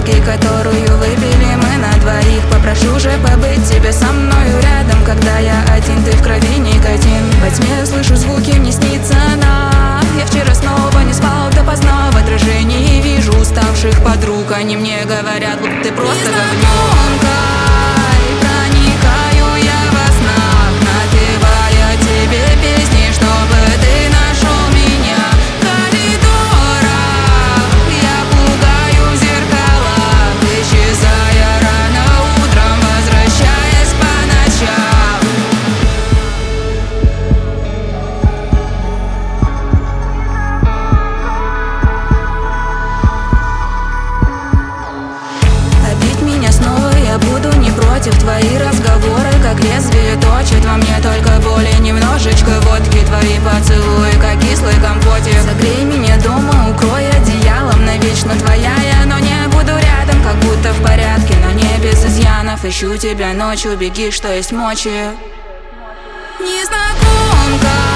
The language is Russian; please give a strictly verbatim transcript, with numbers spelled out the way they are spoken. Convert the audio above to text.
бутылки, которую выпили мы на двоих. Попрошу же побыть тебе со мною рядом, когда я один, ты в крови никотин. Во тьме слышу звуки, мне снится она. Я вчера снова не спал допоздна. В отражении вижу уставших подруг. Они мне говорят, будто ты просто говнюка. Проникаю я во снах, напевая тебе песни, чтобы ты нашел меня. В коридорах я пугаю в зеркалах, исчезая рано утром, возвращаясь по ночам. Обидь меня снова, я буду не против. Твои разговоры, как лезвие, точат во мне только боли. Немножечко водки, твои поцелуи, как кислый компотик. Согрей меня дома, укрой одеялом. Навечно твоя я, но не буду рядом. Как будто в порядке, но не без изъянов. Ищу тебя ночью, беги, что есть мочи. Незнакомка.